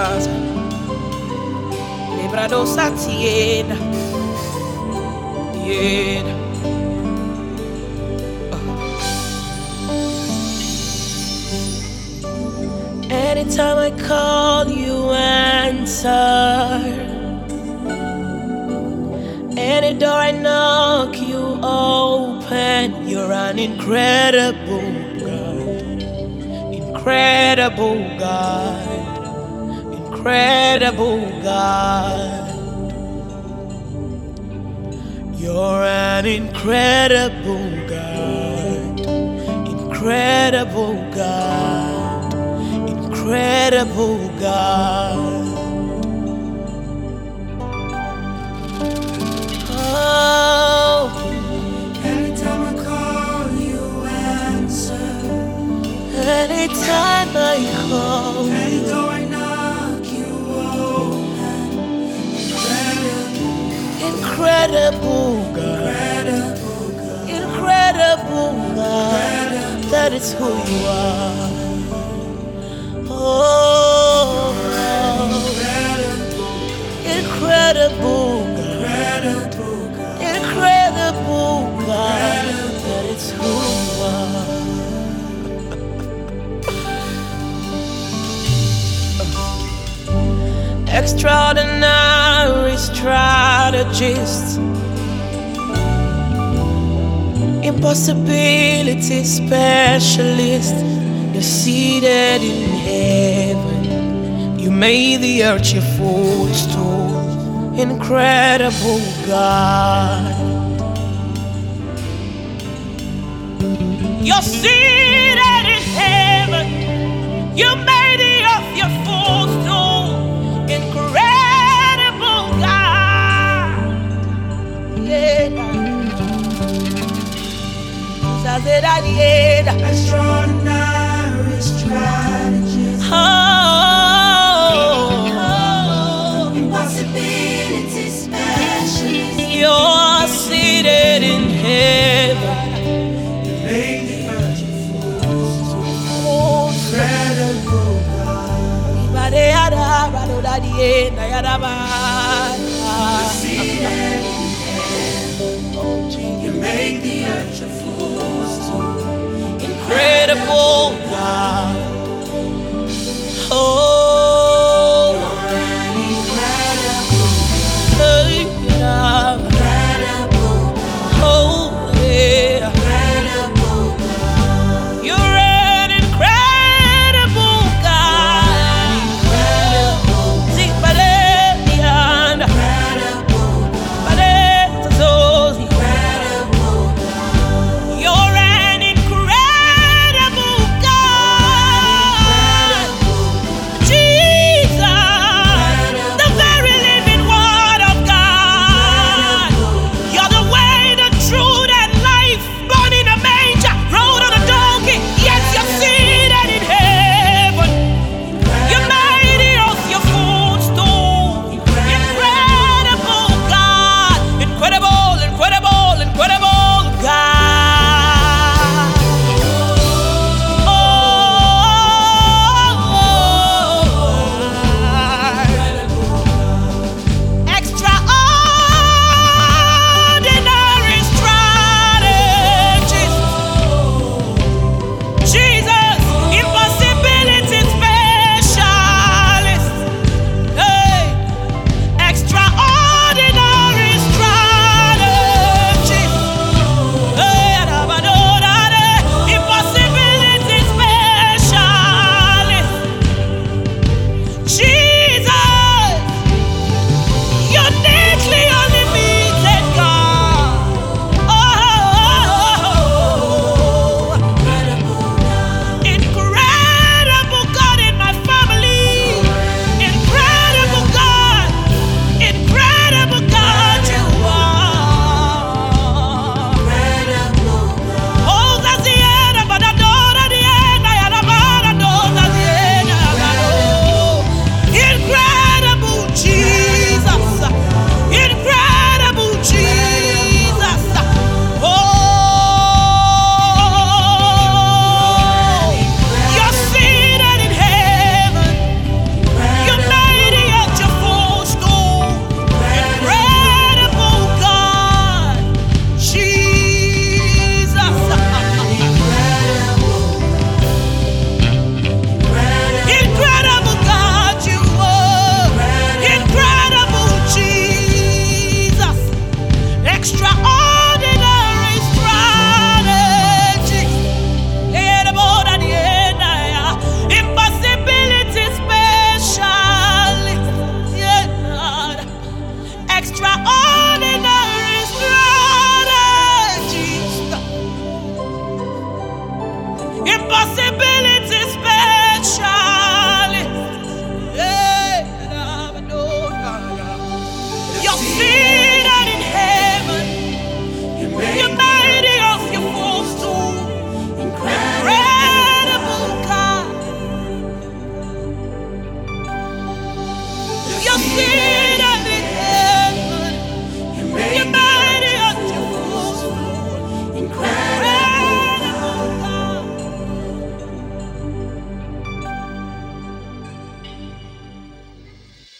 casa. Librado satiena. Yeah. Anytime I call, you answer. Any door I knock, you open. You're an incredible God. Incredible God. Incredible God. You're an incredible God. Incredible God. Incredible God. Oh, Anytime I call, you answer. anytime I call, Any door I knock, you open. incredible God. Incredible God. Incredible God. That is who you are. Oh, incredible God. Incredible God. That is who you are. Extraordinary strategist, impossibility specialist. You're seated in heaven. You made the earth your footstool. Incredible God. You're seated in heaven. You made the earth your footstool. Incredible God. Yeah. Extraordinary strategist. Oh, Impossibility specialist. you're seated in heaven. Made the earth your footstool. Oh, Incredible God. Seated in heaven. You made the earth your footstool. incredible God.